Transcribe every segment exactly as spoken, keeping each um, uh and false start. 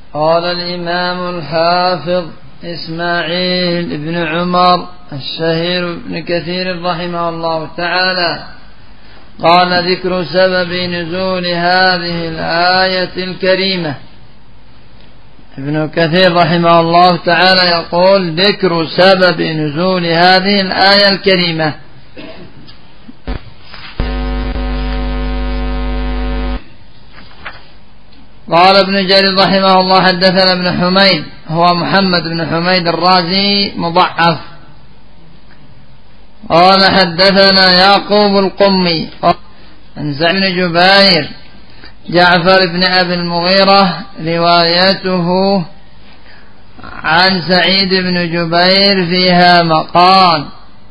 قال الإمام الحافظ إسماعيل بن عمر الشهير بن كثير رحمه الله تعالى قال: ذكر سبب نزول هذه الآية الكريمة. ابن كثير رحمه الله تعالى يقول: ذكر سبب نزول هذه الآية الكريمة. قال ابن جرير رحمه الله: حدثنا ابن حميد، هو محمد بن حميد الرازي مضعف. قال: حدثنا يعقوب القمي عن سعيد بن جبير. جعفر بن أبي المغيرة روايته عن سعيد بن جبير فيها مقال.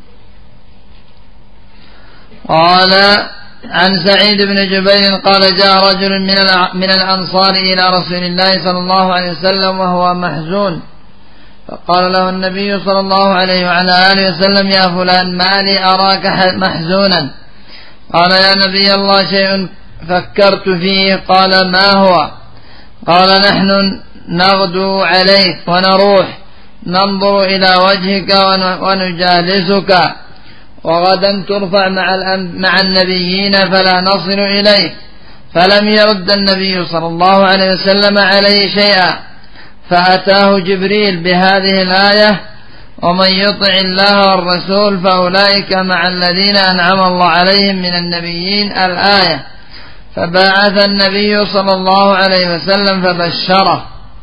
قال عن سعيد بن جبير قال: جاء رجل من الأنصار إلى رسول الله صلى الله عليه وسلم وهو محزون، فقال له النبي صلى الله عليه وعلى آله وسلم: يا فلان، ما لي أراك محزونا؟ قال: يا نبي الله، شيء فكرت فيه. قال: ما هو؟ قال: نحن نغدو عليك ونروح ننظر إلى وجهك ونجالسك، وغدا ترفع مع النبيين فلا نصل إليك. فلم يرد النبي صلى الله عليه وسلم عليه شيئا، فأتاه جبريل بهذه الآية: ومن يطع الله والرسول فأولئك مع الذين أنعم الله عليهم من النبيين، الآية. فبعث النبي صلى الله عليه وسلم فبشره.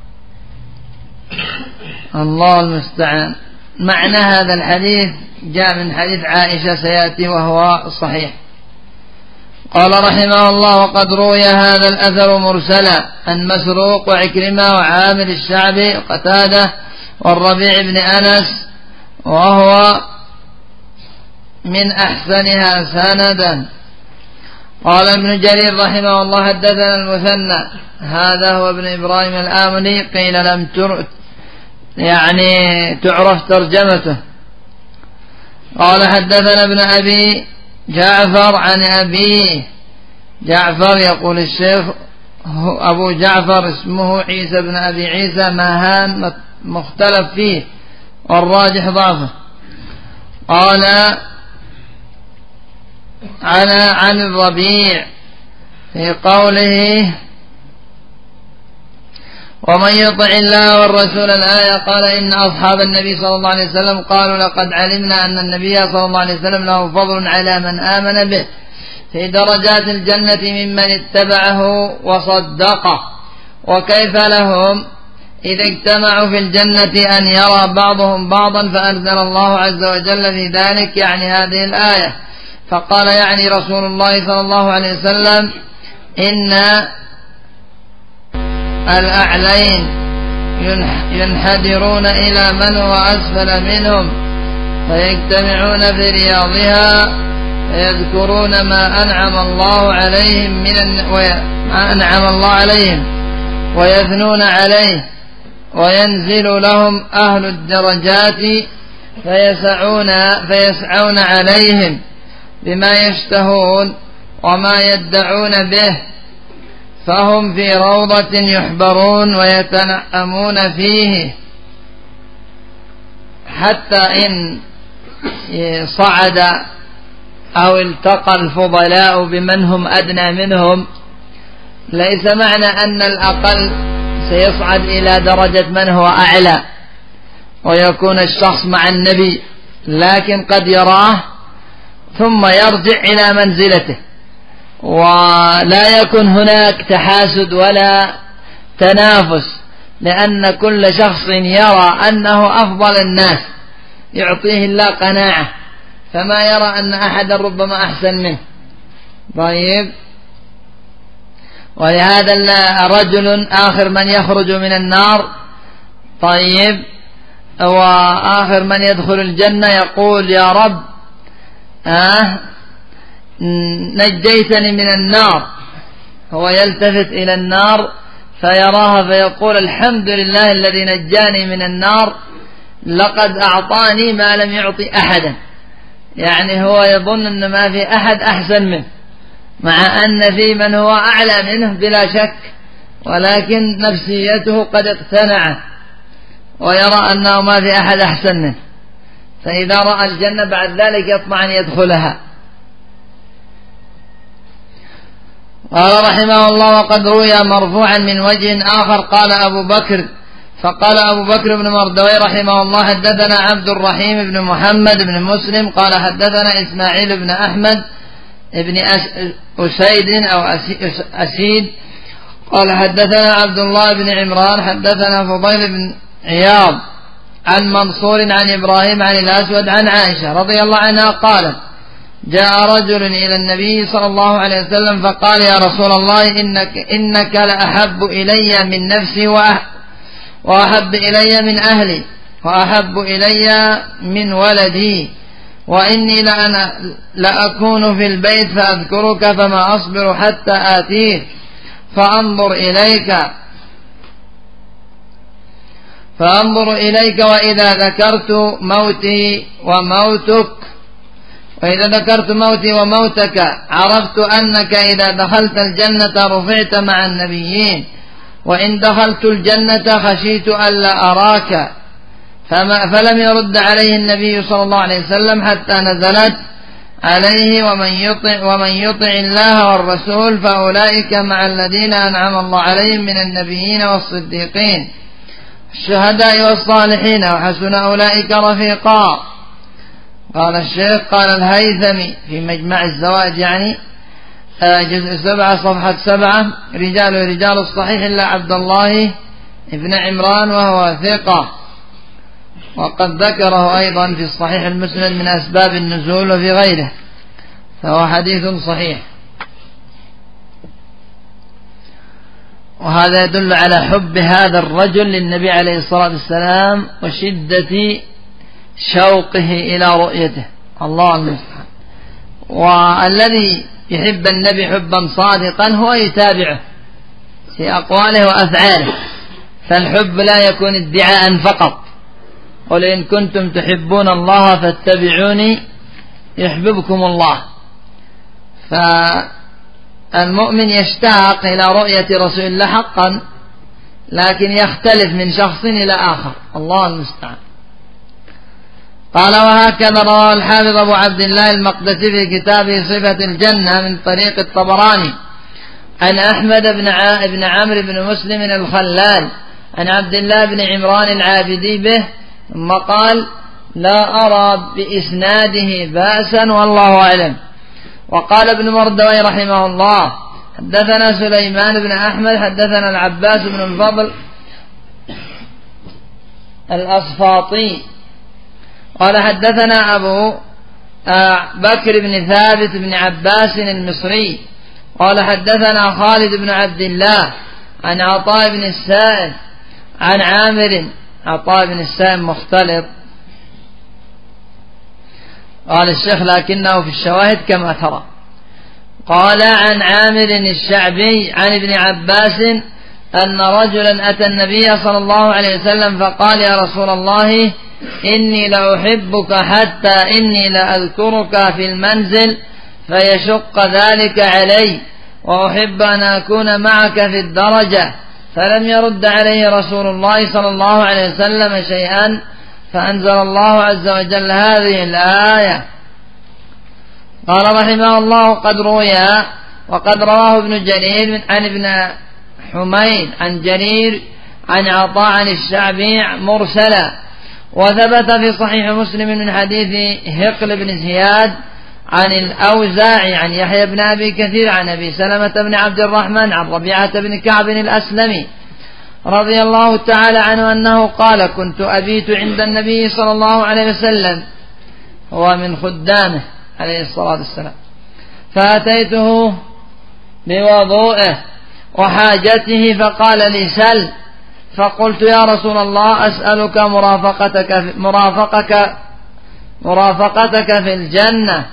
الله المستعان. معنى هذا الحديث جاء من حديث عائشة سيأتي وهو صحيح. قال رحمه الله: وقد روي هذا الأثر مرسلا عن مسروق وعكرمة وعامر الشعبي وقتادة والربيع بن أنس، وهو من أحسنها سندا. قال ابن جرير رحمه الله: حدثنا المثنى، هذا هو ابن إبراهيم الآملي، قيل لم تر يعني تعرف ترجمته. قال: حدثنا ابن أبي جعفر عن أبيه. جعفر يقول الشيخ أبو جعفر اسمه عيسى بن أبي عيسى ماهان، مختلف فيه والراجح ضعفه. قال عن عن الربيع في قوله: ومن يطع الله والرسول، الآية. قال: إن أصحاب النبي صلى الله عليه وسلم قالوا: لقد علمنا أن النبي صلى الله عليه وسلم له فضل على من آمن به في درجات الجنة ممن اتبعه وصدقه. وكيف لهم إذا اجتمعوا في الجنة أن يرى بعضهم بعضا؟ فأنزل الله عز وجل في ذلك يعني هذه الآية، فقال يعني رسول الله صلى الله عليه وسلم: إن الأعلين ينحدرون إلى من هو أسفل منهم فيجتمعون في رياضها فيذكرون ما أنعم الله عليهم من ما أنعم الله عليهم ويثنون عليه، وينزل لهم أهل الدرجات فيسعون فيسعون عليهم بما يشتهون وما يدعون به، فهم في روضة يحبرون ويتنعمون فيه، حتى إن صعد أو التقى الفضلاء بمن هم أدنى منهم، ليس معنى أن الأقل سيصعد إلى درجة من هو أعلى ويكون الشخص مع النبي، لكن قد يراه ثم يرجع إلى منزلته، ولا يكون هناك تحاسد ولا تنافس، لأن كل شخص يرى أنه أفضل الناس يعطيه الله قناعة، فما يرى أن أحدا ربما أحسن منه. طيب، ولهذا رجل آخر من يخرج من النار، طيب، وآخر من يدخل الجنة يقول: يا رب آه نجيتني من النار. هو يلتفت إلى النار فيراها فيقول: الحمد لله الذي نجاني من النار، لقد أعطاني ما لم يعطي أحدا. يعني هو يظن أن ما في أحد أحسن منه، مع أن في من هو أعلى منه بلا شك، ولكن نفسيته قد اقتنعت ويرى أنه ما في أحد أحسن منه، فإذا رأى الجنة بعد ذلك يطمع أن يدخلها. قال رحمه الله: وقد روي مرفوعا من وجه آخر قال أبو بكر فقال أبو بكر بن مردوي رحمه الله: حدثنا عبد الرحيم بن محمد بن مسلم قال حدثنا إسماعيل بن أحمد بن أسيد أو أسيد قال حدثنا عبد الله بن عمران حدثنا فضيل بن عياض عن منصور عن إبراهيم عن الأسود عن عائشة رضي الله عنها قالت: جاء رجل إلى النبي صلى الله عليه وسلم فقال: يا رسول الله إنك, إنك لأحب إلي من نفسي وأحب إلي من أهلي وأحب إلي من ولدي، وإني لأنا لأكون في البيت فأذكرك فما أصبر حتى آتيك فأنظر إليك فأنظر إليك وإذا ذكرت موتي وموتك وإذا ذكرت موتي وموتك عرفت أنك إذا دخلت الجنة رفعت مع النبيين، وإن دخلت الجنة خشيت ألا أراك. فما فلم يرد عليه النبي صلى الله عليه وسلم حتى نزلت عليه: ومن يطع, ومن يطع الله والرسول فأولئك مع الذين أنعم الله عليهم من النبيين والصديقين الشهداء والصالحين وحسن أولئك رفيقا. قال الشيخ قال الهيثمي في مجمع الزواج يعني جزء سبعة صفحة سبعة: رجال رجال الصحيح إلا عبد الله ابن عمران وهو ثقة، وقد ذكره أيضا في الصحيح المسند من أسباب النزول وفي غيره، فهو حديث صحيح. وهذا يدل على حب هذا الرجل للنبي عليه الصلاة والسلام وشدة شوقه إلى رؤيته، الله المستعان. والذي يحب النبي حبا صادقا هو يتابعه في أقواله وأفعاله، فالحب لا يكون ادعاء فقط: قل إن كنتم تحبون الله فاتبعوني يحببكم الله. فالمؤمن يشتاق إلى رؤية رسول الله حقا، لكن يختلف من شخص إلى آخر، الله المستعان. قال: وهكذا رواه الحافظ أبو عبد الله المقدسي في كتابه صفة الجنة من طريق الطبراني عن أحمد بن بن عمرو بن مسلم الخلال عن عبد الله بن عمران العابدي به، ثم قال: لا أرى بإسناده بأسا والله أعلم. وقال ابن مردوي رحمه الله: حدثنا سليمان بن أحمد حدثنا العباس بن الفضل الأصفاطي قال حدثنا أبو بكر بن ثابت بن عباس المصري قال حدثنا خالد بن عبد الله عن عطاء بن السائب عن عامر. عطاء بن السائب مختلط، قال الشيخ لكنه في الشواهد كما ترى. قال عن عامر الشعبي عن ابن عباس أن رجلا أتى النبي صلى الله عليه وسلم فقال: يا رسول الله إني لأحبك حتى إني لأذكرك في المنزل فيشق ذلك علي، وأحب أن أكون معك في الدرجة. فلم يرد عليه رسول الله صلى الله عليه وسلم شيئا، فأنزل الله عز وجل هذه الآية. قال رحمه الله: قد روي وقد رواه ابن جرير عن ابن حميد عن جرير عن عطاء عن الشعبي مرسلا، وثبت في صحيح مسلم من حديث هقل بن زياد عن الأوزاعي عن يحيى بن أبي كثير عن أبي سلمة بن عبد الرحمن عن ربيعة بن كعب الأسلمي رضي الله تعالى عنه أنه قال: كنت أبيت عند النبي صلى الله عليه وسلم، هو من خدامه عليه الصلاة والسلام، فأتيته بوضوءه وحاجته فقال لي: سل. فقلت: يا رسول الله أسألك مرافقتك في مرافقك مرافقتك في الجنة.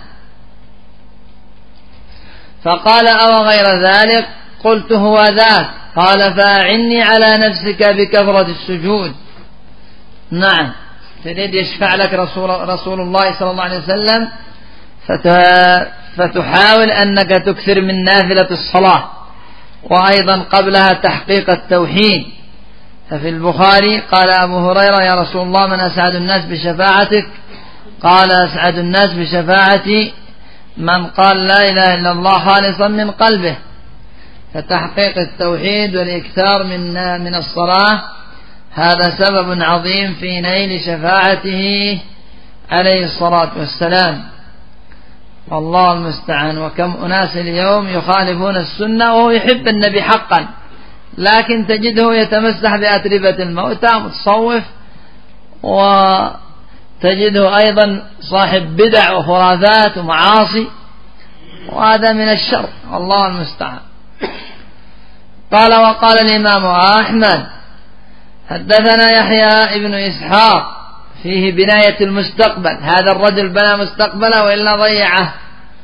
فقال: أو غير ذلك؟ قلت: هو ذاك. قال: فأعني على نفسك بكثرة السجود. نعم، تريد يشفع لك رسول, رسول الله صلى الله عليه وسلم فتحاول أنك تكثر من نافلة الصلاة وأيضا قبلها تحقيق التوحيد. ففي البخاري قال أبو هريرة: يا رسول الله من أسعد الناس بشفاعتك؟ قال: أسعد الناس بشفاعتي من قال لا إله إلا الله خالصا من قلبه. فتحقيق التوحيد والإكثار من من الصلاة هذا سبب عظيم في نيل شفاعته عليه الصلاة والسلام. والله المستعان. وكم أناس اليوم يخالفون السنة وهو يحب النبي حقا، لكن تجده يتمسح بأتربة الموتى متصوف، وتجده أيضا صاحب بدع وخرافات ومعاصي، وهذا من الشر. الله المستعان. قال: وقال الإمام أحمد: حدثنا يحيى ابن إسحاق فيه بناية المستقبل. هذا الرجل بنى مستقبله وإلا ضيعه.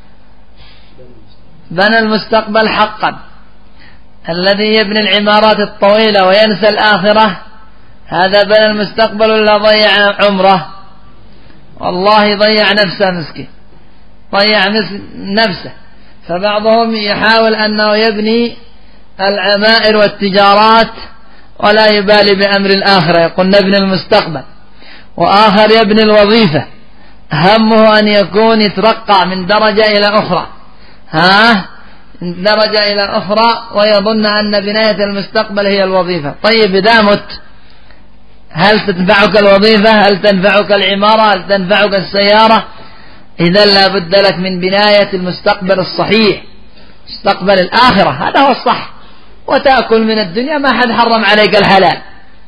بنى المستقبل حقا. الذي يبني العمارات الطويلة وينسى الآخرة هذا بنى المستقبل ولا ضيع عمره؟ والله ضيع نفسه مسكين، ضيع نفسه. فبعضهم يحاول أنه يبني العمائر والتجارات ولا يبالي بأمر الآخرة، يقول نبني المستقبل. وآخر يبني الوظيفة، همه أن يكون يترقى من درجة إلى أخرى، ها من درجة إلى أخرى، ويظن أن بناية المستقبل هي الوظيفة. طيب إذا مت هل تنفعك الوظيفة؟ هل تنفعك العمارة؟ هل تنفعك السيارة؟ إذا لا بد لك من بناية المستقبل الصحيح، مستقبل الآخرة، هذا هو الصح. وتأكل من الدنيا ما حد حرم عليك الحلال.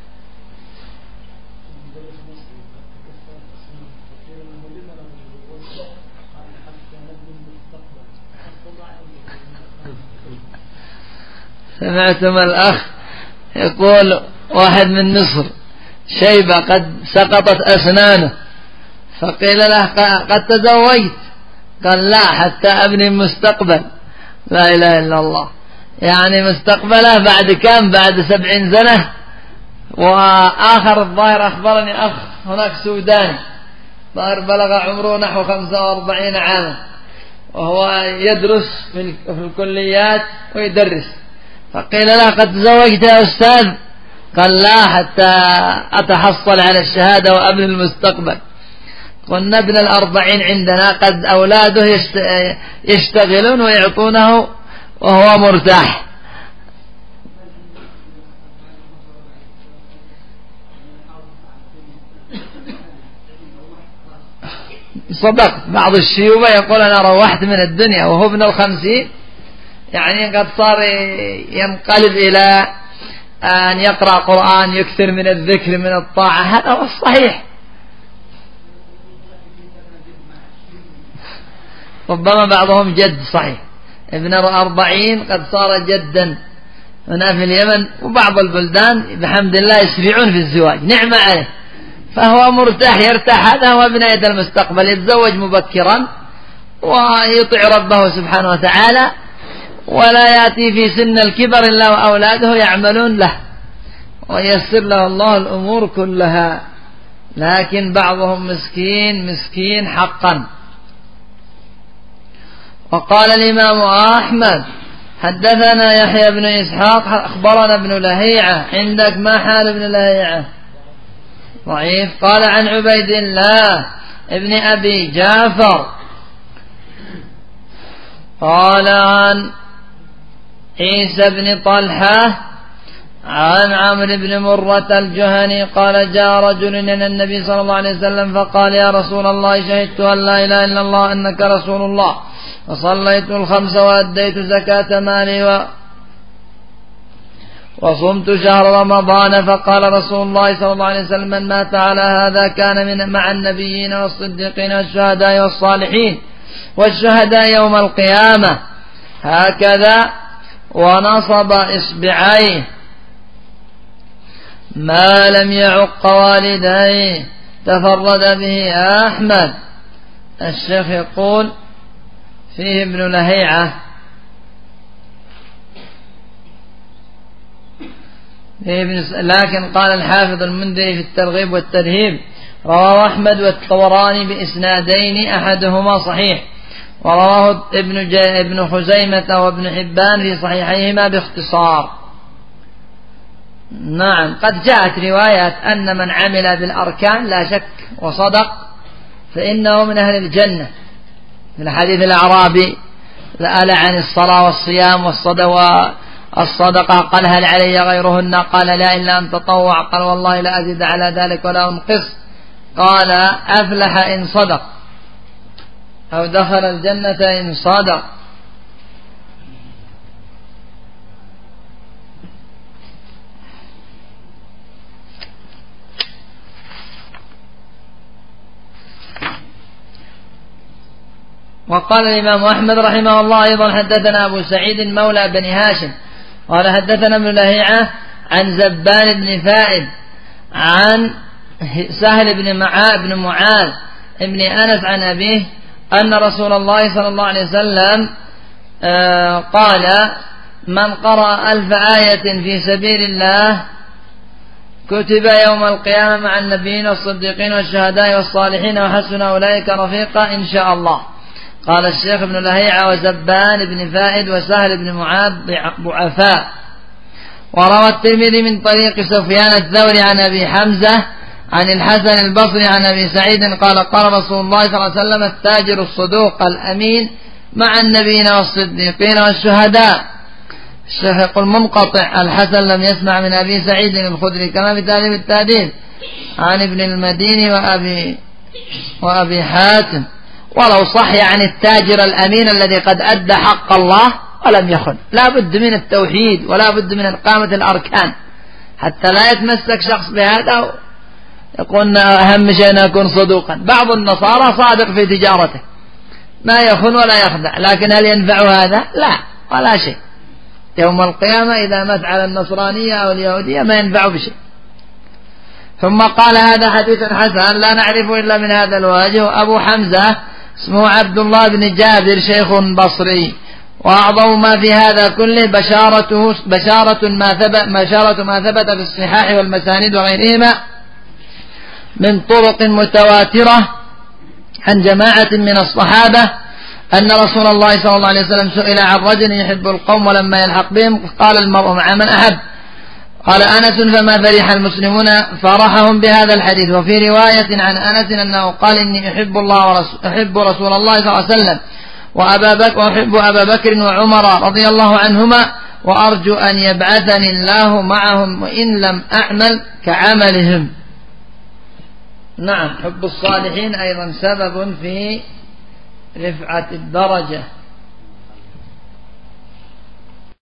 سمعتم الأخ يقول واحد من مصر شيبة قد سقطت أسنانه، فقيل له قد تزوجت؟ قال لا، حتى أبني مستقبل. لا إله إلا الله. يعني مستقبله بعد كم؟ بعد سبعين سنة. وآخر الظاهر أخبرني أخ هناك سوداني ظاهر بلغ عمره نحو خمسة وأربعين عاما، وهو يدرس في الكليات ويدرس. فقيل له قد تزوجت يا أستاذ؟ قال لا، حتى أتحصل على الشهادة وأبني المستقبل. قلنا ابن الأربعين عندنا قد أولاده يشتغلون ويعطونه وهو مرتاح. صدق. بعض الشيوبة يقول أنا روحت من الدنيا وهو ابن الخمسين، يعني قد صار ينقلب إلى أن يقرأ قرآن، يكثر من الذكر من الطاعة. هذا هو الصحيح. ربما بعضهم جد صحيح، ابن الأربعين قد صار جدا هنا في اليمن وبعض البلدان بحمد الله يسرعون في الزواج، نعم عليه. فهو مرتاح، يرتاح. هذا هو بناية المستقبل، يتزوج مبكرا ويطيع ربه سبحانه وتعالى، ولا يأتي في سن الكبر إلا وأولاده يعملون له ويسر له الله الأمور كلها. لكن بعضهم مسكين مسكين حقا. وقال الإمام أحمد: حدثنا يحيى بن إسحاق أخبرنا ابن لهيعة. عندك ما حال ابن لهيعة؟ ضعيف. قال عن عبيد الله ابن أبي جعفر قال عن عيسى بن طلحة عن عمرو بن مرة الجهني قال: جاء رجل إلى النبي صلى الله عليه وسلم فقال: يا رسول الله، شهدت أن لا إله إلا الله أنك رسول الله، وصليت الخمس وأديت زكاة مالي و... وصمت شهر رمضان. فقال رسول الله صلى الله عليه وسلم: من مات على هذا كان من مع النبيين والصديقين والشهداء والصالحين والشهداء يوم القيامة. هكذا ونصب إصبعيه ما لم يعق والديه. تفرد به أحمد. الشيخ يقول فيه ابن لهيعة، لكن قال الحافظ المنذري في الترغيب والترهيب: رواه أحمد والطبراني بإسنادين أحدهما صحيح ورواه ابن, ابن خزيمة وابن حبان في صحيحيهما باختصار. نعم، قد جاءت روايات أن من عمل بالأركان لا شك وصدق فإنه من أهل الجنة، من حديث الأعرابي لأل عن الصلاة والصيام والصدقة قال هل علي غيرهن؟ قال لا إلا أن تطوع. قال والله لا أزيد على ذلك ولا أنقص. قال أفلح إن صدق أو دخل الجنة إن صدق. وقال الإمام أحمد رحمه الله أيضا حدثنا أبو سعيد مولى بن هاشم قال حدثنا ابن لهيعة عن زبان بن فائد عن سهل بن معاذ بن معاذ ابن أنس عن أبيه أن رسول الله صلى الله عليه وسلم قال من قرأ ألف آية في سبيل الله كتب يوم القيامة مع النبيين والصديقين والشهداء والصالحين وحسن أولئك رفيقا إن شاء الله. قال الشيخ ابن لهيعة وزبان بن فائد وسهل بن معاذ ضعفاء. وروى الترمذي من طريق سفيان الثوري عن أبي حمزة عن الحسن البصري عن أبي سعيد قال قال رسول الله صلى الله عليه وسلم التاجر الصدوق الأمين مع النبيين والصديقين والشهداء. الشيخ يقول منقطع، الحسن لم يسمع من أبي سعيد الخدري كما في تعليم التعديل عن ابن المديني وأبي, وأبي حاتم. ولو صح يعني التاجر الأمين الذي قد أدى حق الله ولم يخن. لا بد من التوحيد ولا بد من إقامة الأركان حتى لا يتمسك شخص بهذا يقول أهم شيء أن يكون صدوقا. بعض النصارى صادق في تجارته ما يخن ولا يخدع، لكن هل ينفع هذا؟ لا ولا شيء. يوم القيامة إذا مات على النصرانية أو اليهودية ما ينفع بشيء. ثم قال هذا حديث حسن لا نعرفه إلا من هذا الوجه. أبو حمزة اسمه عبد الله بن جابر شيخ بصري، وأعظم ما في هذا كله بشارته بشارة ما ثبت بشارة ما ثبت في الصحاح والمسانيد وغيرهما من طرق متواترة عن جماعة من الصحابة أن رسول الله صلى الله عليه وسلم سئل عن رجل يحب القوم ولما يلحق بهم قال المرء مع من أحب. قال أنس فما فرح المسلمون فرحهم بهذا الحديث. وفي رواية عن أنس أنه قال إني أحب الله ورسول أحب رسول الله صلى الله عليه وسلم وأبا بكر وأحب أبا بكر وعمر رضي الله عنهما وأرجو أن يبعثني الله معهم وإن لم أعمل كعملهم. نعم، حب الصالحين أيضا سبب في رفعة الدرجة.